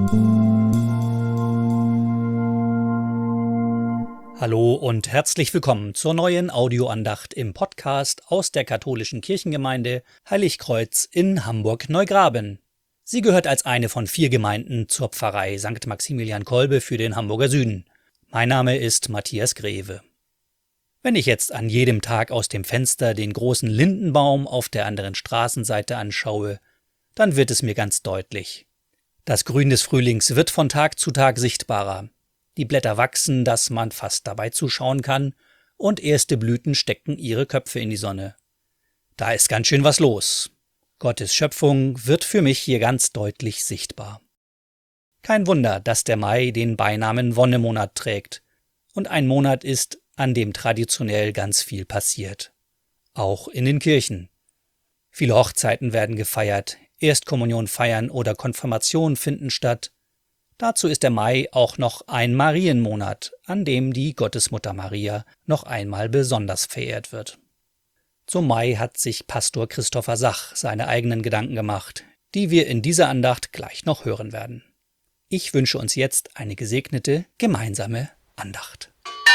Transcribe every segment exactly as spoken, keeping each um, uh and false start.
Hallo und herzlich willkommen zur neuen Audioandacht im Podcast aus der katholischen Kirchengemeinde Heiligkreuz in Hamburg-Neugraben. Sie gehört als eine von vier Gemeinden zur Pfarrei Sankt Maximilian Kolbe für den Hamburger Süden. Mein Name ist Matthias Greve. Wenn ich jetzt an jedem Tag aus dem Fenster den großen Lindenbaum auf der anderen Straßenseite anschaue, dann wird es mir ganz deutlich. Das Grün des Frühlings wird von Tag zu Tag sichtbarer. Die Blätter wachsen, dass man fast dabei zuschauen kann, und erste Blüten stecken ihre Köpfe in die Sonne. Da ist ganz schön was los. Gottes Schöpfung wird für mich hier ganz deutlich sichtbar. Kein Wunder, dass der Mai den Beinamen Wonnemonat trägt und ein Monat ist, an dem traditionell ganz viel passiert. Auch in den Kirchen. Viele Hochzeiten werden gefeiert, Erstkommunion feiern oder Konfirmation finden statt. Dazu ist der Mai auch noch ein Marienmonat, an dem die Gottesmutter Maria noch einmal besonders verehrt wird. Zum Mai hat sich Pastor Christopher Sach seine eigenen Gedanken gemacht, die wir in dieser Andacht gleich noch hören werden. Ich wünsche uns jetzt eine gesegnete, gemeinsame Andacht.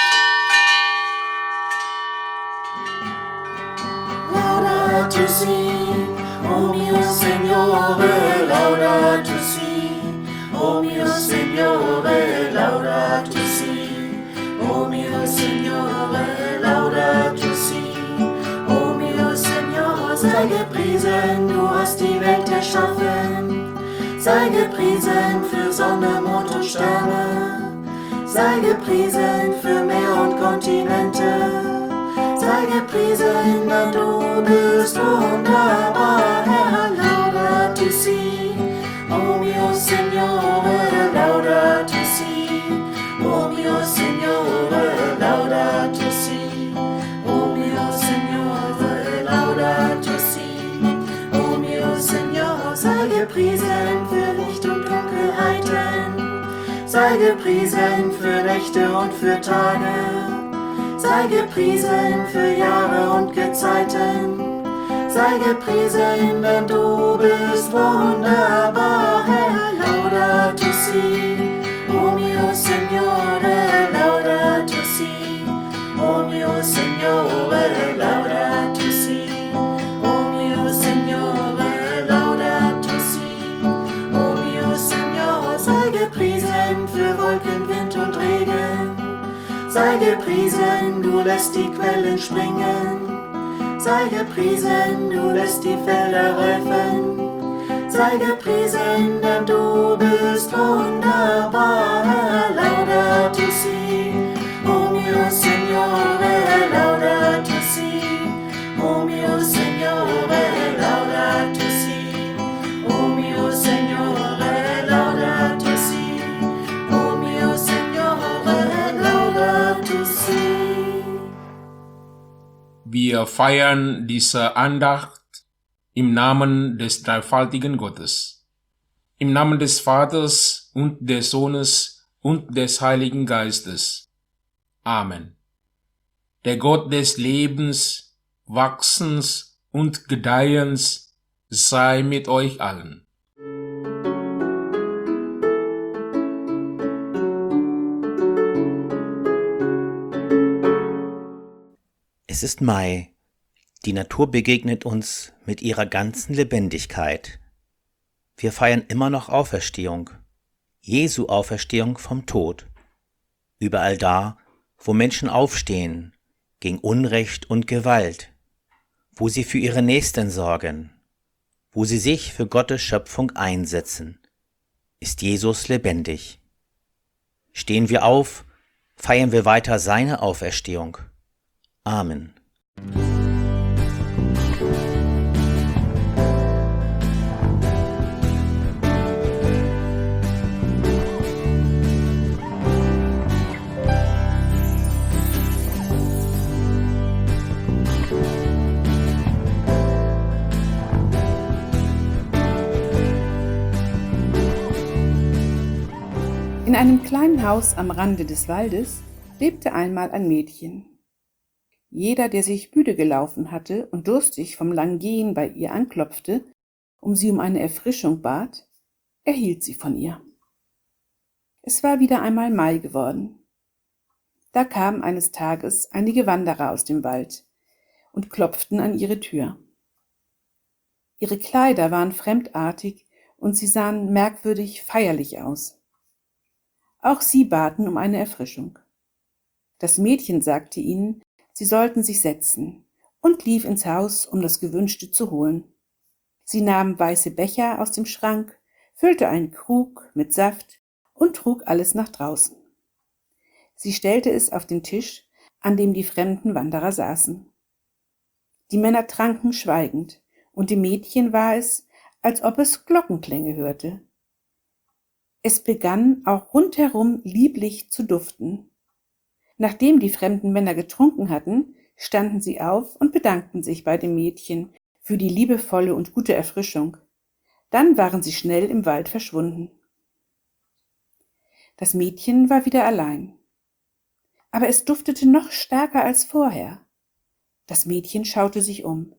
Laudato si, o mio Signore, laudato si. O mio Signore, laudato si. O mio Signore, laudato si. O mio Signore, sei gepriesen, du hast die Welt erschaffen. Sei gepriesen für Sonne, Mond und Sterne. Sei gepriesen für Meer und Kontinente. Sei gepriesen, denn du bist wunderbar, Herr, laudato si. O mio Signore, laudato si. O mio Signore, laudato si. O mio Signore, laudato si. O mio Signore, sei gepriesen für Licht und Dunkelheiten. Sei gepriesen für Nächte und für Tage. Sei gepriesen für Jahre und Gezeiten. Sei gepriesen, denn du bist wunderbar, Herr, laudato si. O mio Signore, laudato si. O mio Signore, laudato si. O mio Signore, laudato si. O mio Signore, sei gepriesen für Wolken, Wind und Regen. Sei gepriesen, du lässt die Quellen springen. Sei gepriesen, du lässt die Felder reifen. Sei gepriesen, denn du bist wunderbar, Herr, laudato si. O mio Signore, laudato si. O mio Signore, laudato si. O mio Signore, laudato si. O mio Signore, laudato si. Wir feiern diese Andacht im Namen des dreifaltigen Gottes, im Namen des Vaters und des Sohnes und des Heiligen Geistes. Amen. Der Gott des Lebens, Wachsens und Gedeihens sei mit euch allen. Es ist Mai. Die Natur begegnet uns mit ihrer ganzen Lebendigkeit. Wir feiern immer noch Auferstehung, Jesu Auferstehung vom Tod. Überall da, wo Menschen aufstehen gegen Unrecht und Gewalt, wo sie für ihre Nächsten sorgen, wo sie sich für Gottes Schöpfung einsetzen, ist Jesus lebendig. Stehen wir auf, feiern wir weiter seine Auferstehung. Amen. In einem kleinen Haus am Rande des Waldes lebte einmal ein Mädchen. Jeder, der sich müde gelaufen hatte und durstig vom langen Gehen bei ihr anklopfte, um sie um eine Erfrischung bat, erhielt sie von ihr. Es war wieder einmal Mai geworden. Da kamen eines Tages einige Wanderer aus dem Wald und klopften an ihre Tür. Ihre Kleider waren fremdartig und sie sahen merkwürdig feierlich aus. Auch sie baten um eine Erfrischung. Das Mädchen sagte ihnen, sie sollten sich setzen, und lief ins Haus, um das Gewünschte zu holen. Sie nahm weiße Becher aus dem Schrank, füllte einen Krug mit Saft und trug alles nach draußen. Sie stellte es auf den Tisch, an dem die fremden Wanderer saßen. Die Männer tranken schweigend, und dem Mädchen war es, als ob es Glockenklänge hörte. Es begann auch rundherum lieblich zu duften. Nachdem die fremden Männer getrunken hatten, standen sie auf und bedankten sich bei dem Mädchen für die liebevolle und gute Erfrischung. Dann waren sie schnell im Wald verschwunden. Das Mädchen war wieder allein. Aber es duftete noch stärker als vorher. Das Mädchen schaute sich um.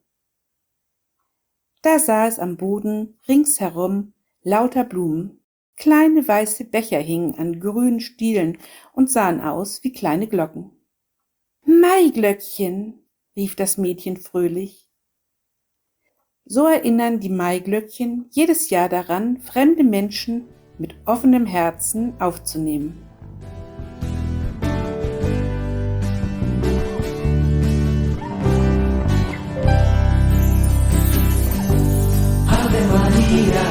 Da sah es am Boden ringsherum lauter Blumen. Kleine weiße Becher hingen an grünen Stielen und sahen aus wie kleine Glocken. »Maiglöckchen«, rief das Mädchen fröhlich. So erinnern die Maiglöckchen jedes Jahr daran, fremde Menschen mit offenem Herzen aufzunehmen. Ave Maria,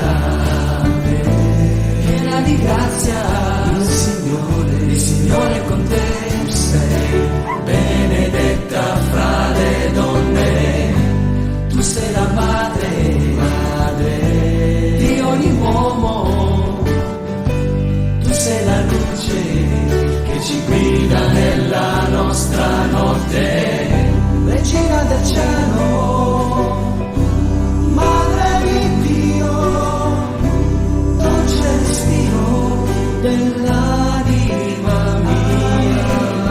piena di grazia, il Signore, il Signore è con te. Sei benedetta fra le donne, tu sei la madre, madre di ogni uomo, tu sei la luce che ci guida nella nostra notte, regina del cielo, madre di Dio, dolce respiro dell'anima mia.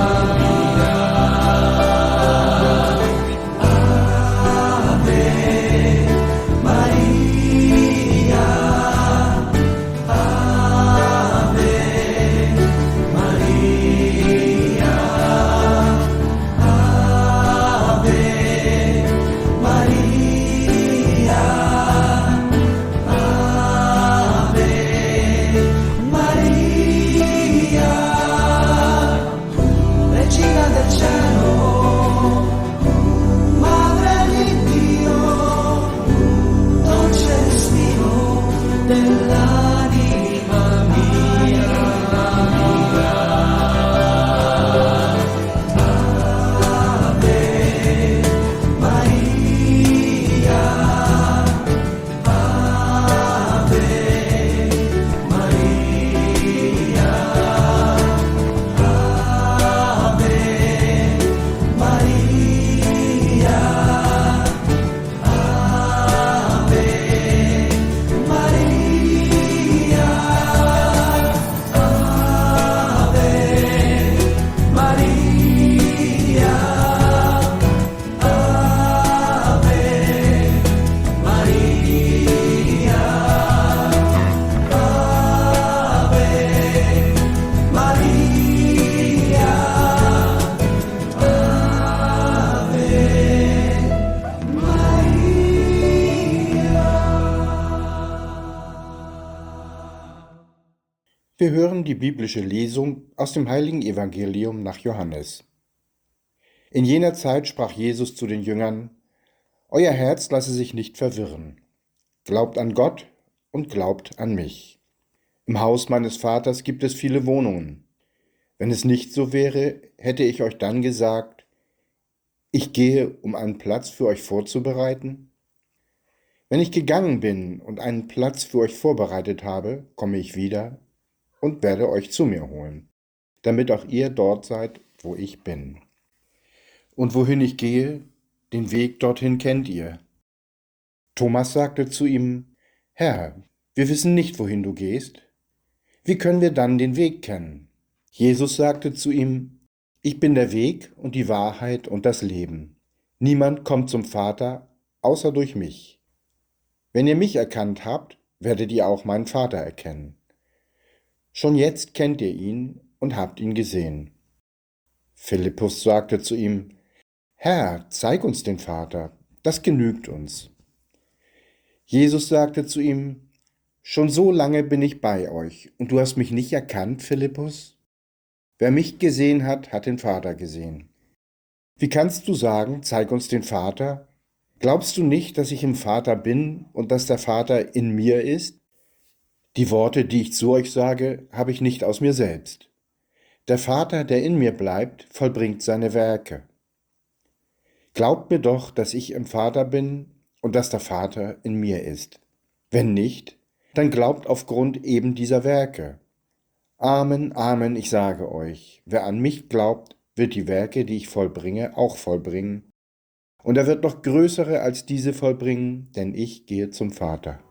Wir hören die biblische Lesung aus dem heiligen Evangelium nach Johannes. In jener Zeit sprach Jesus zu den Jüngern: Euer Herz lasse sich nicht verwirren. Glaubt an Gott und glaubt an mich. Im Haus meines Vaters gibt es viele Wohnungen. Wenn es nicht so wäre, hätte ich euch dann gesagt: Ich gehe, um einen Platz für euch vorzubereiten. Wenn ich gegangen bin und einen Platz für euch vorbereitet habe, komme ich wieder und werde euch zu mir holen, damit auch ihr dort seid, wo ich bin. Und wohin ich gehe, den Weg dorthin kennt ihr. Thomas sagte zu ihm: Herr, wir wissen nicht, wohin du gehst. Wie können wir dann den Weg kennen? Jesus sagte zu ihm: Ich bin der Weg und die Wahrheit und das Leben. Niemand kommt zum Vater, außer durch mich. Wenn ihr mich erkannt habt, werdet ihr auch meinen Vater erkennen. Schon jetzt kennt ihr ihn und habt ihn gesehen. Philippus sagte zu ihm, Herr, zeig uns den Vater, das genügt uns. Jesus sagte zu ihm, schon so lange bin ich bei euch, und du hast mich nicht erkannt, Philippus? Wer mich gesehen hat, hat den Vater gesehen. Wie kannst du sagen, zeig uns den Vater? Glaubst du nicht, dass ich im Vater bin und dass der Vater in mir ist? Die Worte, die ich zu euch sage, habe ich nicht aus mir selbst. Der Vater, der in mir bleibt, vollbringt seine Werke. Glaubt mir doch, dass ich im Vater bin und dass der Vater in mir ist. Wenn nicht, dann glaubt aufgrund eben dieser Werke. Amen, Amen, ich sage euch, wer an mich glaubt, wird die Werke, die ich vollbringe, auch vollbringen. Und er wird noch größere als diese vollbringen, denn ich gehe zum Vater.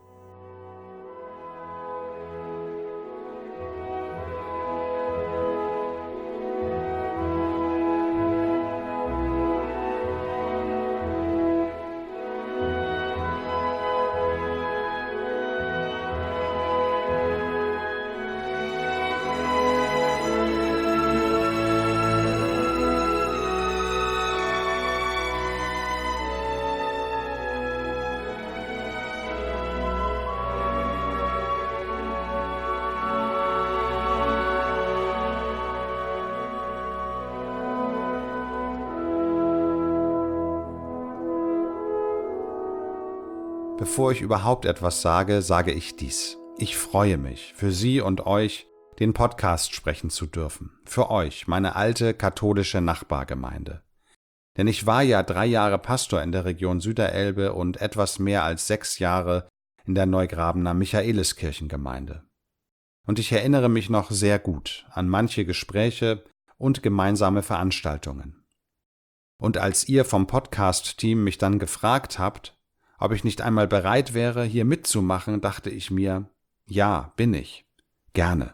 Bevor ich überhaupt etwas sage, sage ich dies. Ich freue mich, für Sie und euch den Podcast sprechen zu dürfen. Für euch, meine alte katholische Nachbargemeinde. Denn ich war ja drei Jahre Pastor in der Region Süderelbe und etwas mehr als sechs Jahre in der Neugrabener Michaeliskirchengemeinde. Und ich erinnere mich noch sehr gut an manche Gespräche und gemeinsame Veranstaltungen. Und als ihr vom Podcast-Team mich dann gefragt habt, ob ich nicht einmal bereit wäre, hier mitzumachen, dachte ich mir, ja, bin ich. Gerne.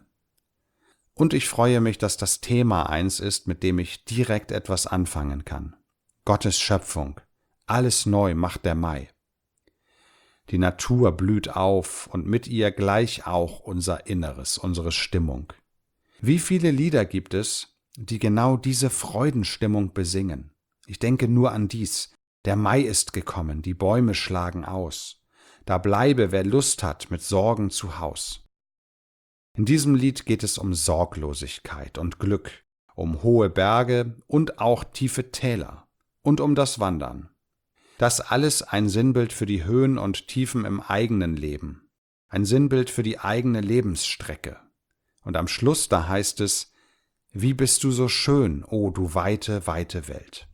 Und ich freue mich, dass das Thema eins ist, mit dem ich direkt etwas anfangen kann. Gottes Schöpfung. Alles neu macht der Mai. Die Natur blüht auf und mit ihr gleich auch unser Inneres, unsere Stimmung. Wie viele Lieder gibt es, die genau diese Freudenstimmung besingen? Ich denke nur an dies. Der Mai ist gekommen, die Bäume schlagen aus. Da bleibe, wer Lust hat, mit Sorgen zu Haus. In diesem Lied geht es um Sorglosigkeit und Glück, um hohe Berge und auch tiefe Täler und um das Wandern. Das alles ein Sinnbild für die Höhen und Tiefen im eigenen Leben, ein Sinnbild für die eigene Lebensstrecke. Und am Schluss, da heißt es, wie bist du so schön, o du weite, weite Welt.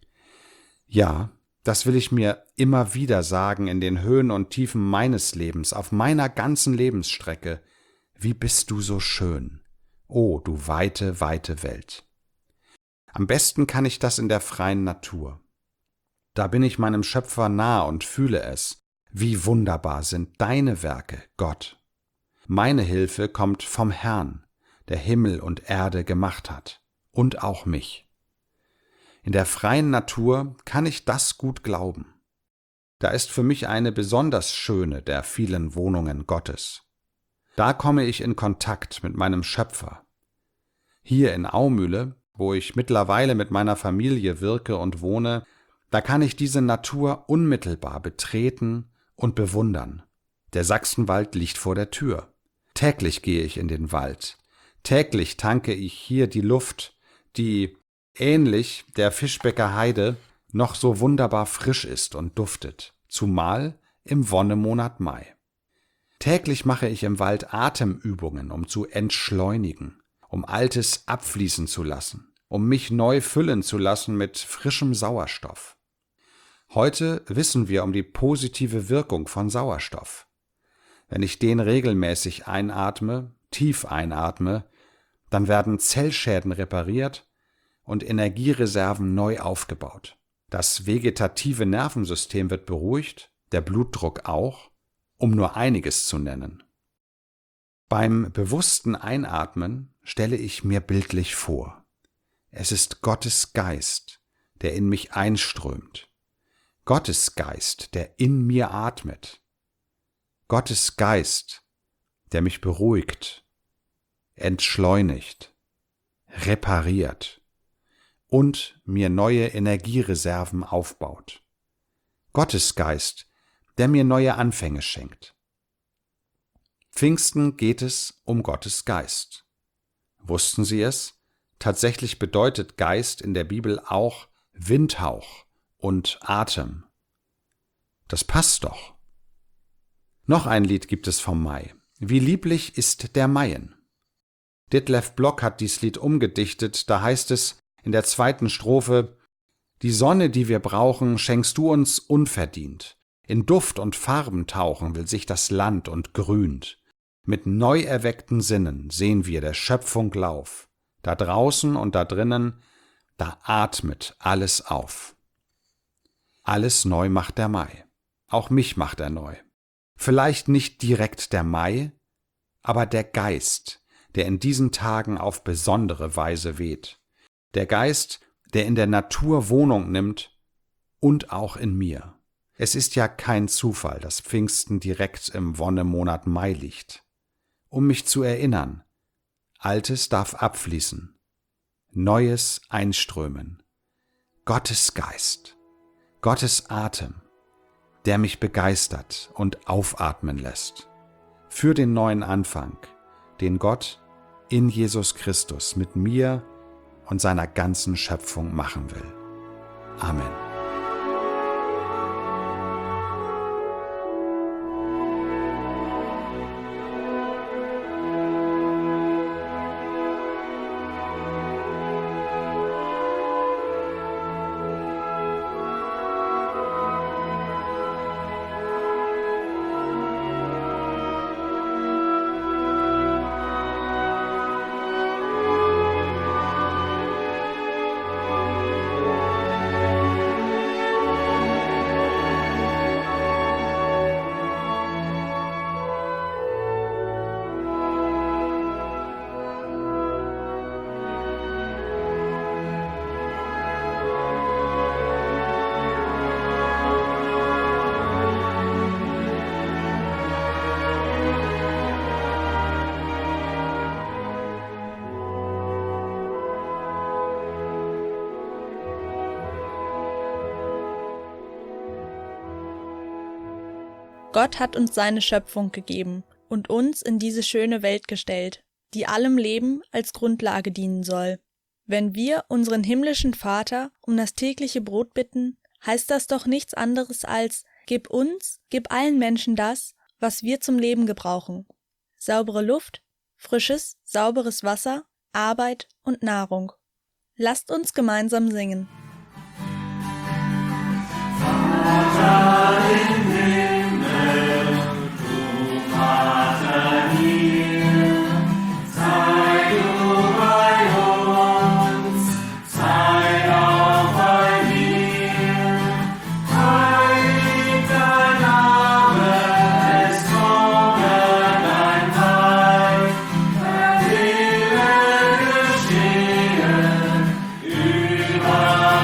Ja, das will ich mir immer wieder sagen in den Höhen und Tiefen meines Lebens, auf meiner ganzen Lebensstrecke. Wie bist du so schön, o du weite, weite Welt. Am besten kann ich das in der freien Natur. Da bin ich meinem Schöpfer nah und fühle es. Wie wunderbar sind deine Werke, Gott. Meine Hilfe kommt vom Herrn, der Himmel und Erde gemacht hat, und auch mich. In der freien Natur kann ich das gut glauben. Da ist für mich eine besonders schöne der vielen Wohnungen Gottes. Da komme ich in Kontakt mit meinem Schöpfer. Hier in Aumühle, wo ich mittlerweile mit meiner Familie wirke und wohne, da kann ich diese Natur unmittelbar betreten und bewundern. Der Sachsenwald liegt vor der Tür. Täglich gehe ich in den Wald. Täglich tanke ich hier die Luft, die ähnlich der Fischbecker Heide noch so wunderbar frisch ist und duftet, zumal im Wonnemonat Mai. Täglich mache ich im Wald Atemübungen, um zu entschleunigen, um Altes abfließen zu lassen, um mich neu füllen zu lassen mit frischem Sauerstoff. Heute wissen wir um die positive Wirkung von Sauerstoff. Wenn ich den regelmäßig einatme, tief einatme, dann werden Zellschäden repariert und Energiereserven neu aufgebaut. Das vegetative Nervensystem wird beruhigt, der Blutdruck auch, um nur einiges zu nennen. Beim bewussten Einatmen stelle ich mir bildlich vor, es ist Gottes Geist, der in mich einströmt. Gottes Geist, der in mir atmet. Gottes Geist, der mich beruhigt. entschleunigt, repariert und mir neue Energiereserven aufbaut. Gottes Geist, der mir neue Anfänge schenkt. Pfingsten geht es um Gottes Geist. Wussten Sie es? Tatsächlich bedeutet Geist in der Bibel auch Windhauch und Atem. Das passt doch. Noch ein Lied gibt es vom Mai. Wie lieblich ist der Maien. Ditlev Block hat dies Lied umgedichtet, da heißt es in der zweiten Strophe: Die Sonne, die wir brauchen, schenkst du uns unverdient. In Duft und Farben tauchen will sich das Land und grünt. Mit neu erweckten Sinnen sehen wir der Schöpfung Lauf. Da draußen und da drinnen, da atmet alles auf. Alles neu macht der Mai. Auch mich macht er neu. Vielleicht nicht direkt der Mai, aber der Geist, der in diesen Tagen auf besondere Weise weht. Der Geist, der in der Natur Wohnung nimmt und auch in mir. Es ist ja kein Zufall, dass Pfingsten direkt im Wonnemonat Mai liegt. Um mich zu erinnern, Altes darf abfließen, Neues einströmen. Gottes Geist, Gottes Atem, der mich begeistert und aufatmen lässt. Für den neuen Anfang, den Gott in Jesus Christus mit mir und seiner ganzen Schöpfung machen will. Amen. Gott hat uns seine Schöpfung gegeben und uns in diese schöne Welt gestellt, die allem Leben als Grundlage dienen soll. Wenn wir unseren himmlischen Vater um das tägliche Brot bitten, heißt das doch nichts anderes als: Gib uns, gib allen Menschen das, was wir zum Leben gebrauchen. Saubere Luft, frisches, sauberes Wasser, Arbeit und Nahrung. Lasst uns gemeinsam singen. Vater im Himmel, du Vater hier, sei du bei uns, sei auch bei mir. Heilig dein Name, es komme dein Reich, dein Wille geschehen, überall.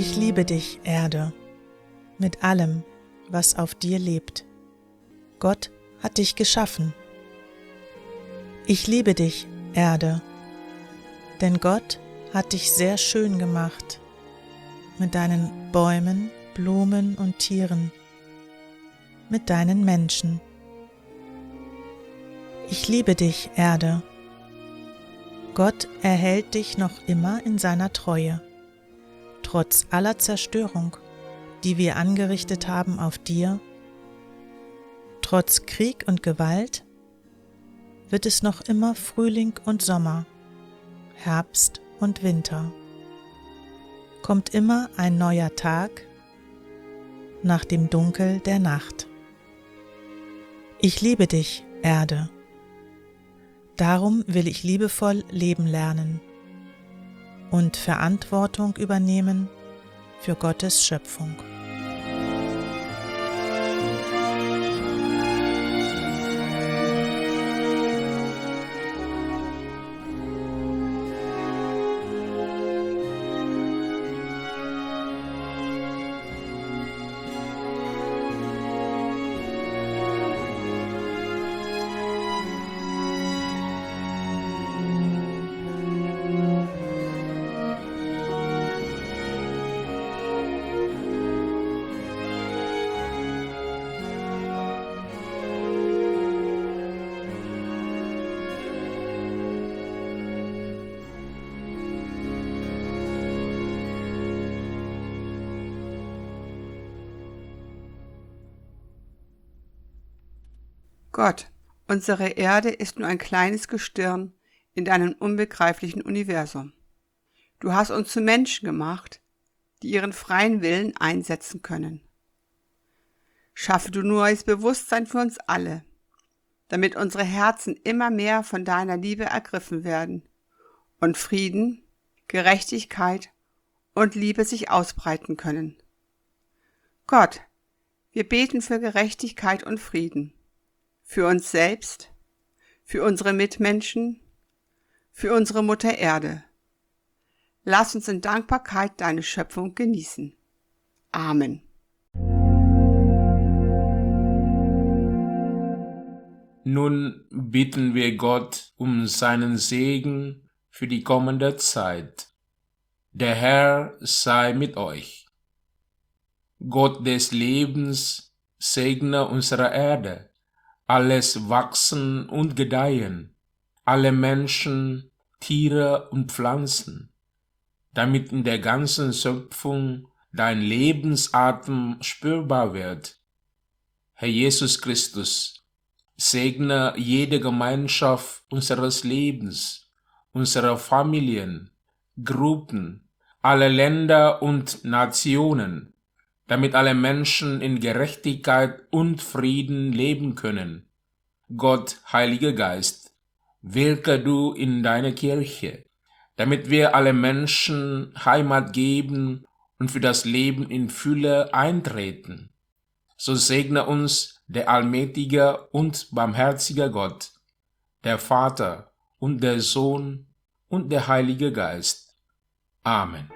Ich liebe dich, Erde, mit allem, was auf dir lebt. Gott hat dich geschaffen. Ich liebe dich, Erde, denn Gott hat dich sehr schön gemacht, mit deinen Bäumen, Blumen und Tieren, mit deinen Menschen. Ich liebe dich, Erde. Gott erhält dich noch immer in seiner Treue, trotz aller Zerstörung, die wir angerichtet haben auf dir. Trotz Krieg und Gewalt wird es noch immer Frühling und Sommer, Herbst und Winter. Kommt immer ein neuer Tag nach dem Dunkel der Nacht. Ich liebe dich, Erde. Darum will ich liebevoll leben lernen und Verantwortung übernehmen für Gottes Schöpfung. Gott, unsere Erde ist nur ein kleines Gestirn in deinem unbegreiflichen Universum. Du hast uns zu Menschen gemacht, die ihren freien Willen einsetzen können. Schaffe du neues Bewusstsein für uns alle, damit unsere Herzen immer mehr von deiner Liebe ergriffen werden und Frieden, Gerechtigkeit und Liebe sich ausbreiten können. Gott, wir beten für Gerechtigkeit und Frieden. Für uns selbst, für unsere Mitmenschen, für unsere Mutter Erde. Lass uns in Dankbarkeit deine Schöpfung genießen. Amen. Nun bitten wir Gott um seinen Segen für die kommende Zeit. Der Herr sei mit euch. Gott des Lebens segne unsere Erde, alles Wachsen und Gedeihen, alle Menschen, Tiere und Pflanzen, damit in der ganzen Schöpfung dein Lebensatem spürbar wird. Herr Jesus Christus, segne jede Gemeinschaft unseres Lebens, unsere Familien, Gruppen, alle Länder und Nationen, damit alle Menschen in Gerechtigkeit und Frieden leben können. Gott, Heiliger Geist, wirke du in deiner Kirche, damit wir alle Menschen Heimat geben und für das Leben in Fülle eintreten. So segne uns der allmächtige und barmherzige Gott, der Vater und der Sohn und der Heilige Geist. Amen.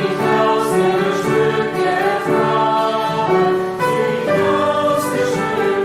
Aus der Stücke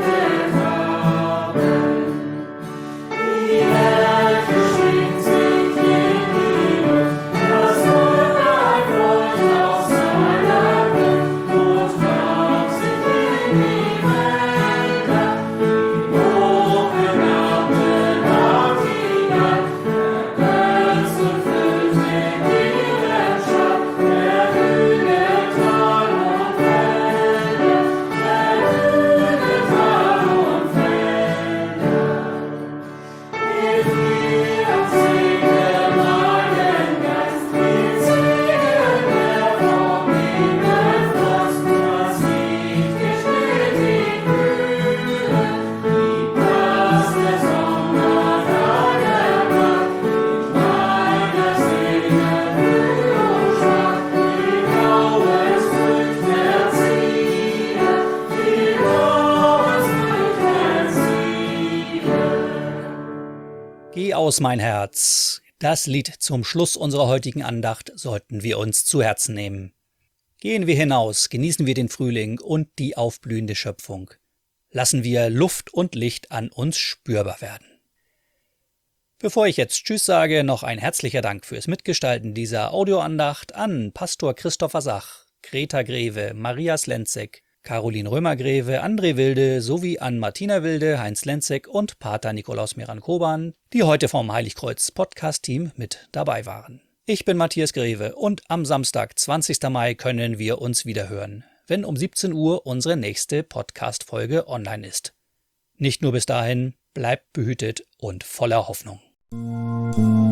Geh aus, mein Herz. Das Lied zum Schluss unserer heutigen Andacht sollten wir uns zu Herzen nehmen. Gehen wir hinaus, genießen wir den Frühling und die aufblühende Schöpfung. Lassen wir Luft und Licht an uns spürbar werden. Bevor ich jetzt Tschüss sage, noch ein herzlicher Dank fürs Mitgestalten dieser Audioandacht an Pastor Christopher Sach, Greta Greve, Maria Slenzek, Caroline Römer-Greve, André Wilde sowie an Martina Wilde, Heinz Lenzek und Pater Nikolaus Meran-Koban, die heute vom Heiligkreuz-Podcast-Team mit dabei waren. Ich bin Matthias Greve und am Samstag, zwanzigsten Mai, können wir uns wieder hören, wenn um siebzehn Uhr unsere nächste Podcast-Folge online ist. Nicht nur bis dahin, bleibt behütet und voller Hoffnung.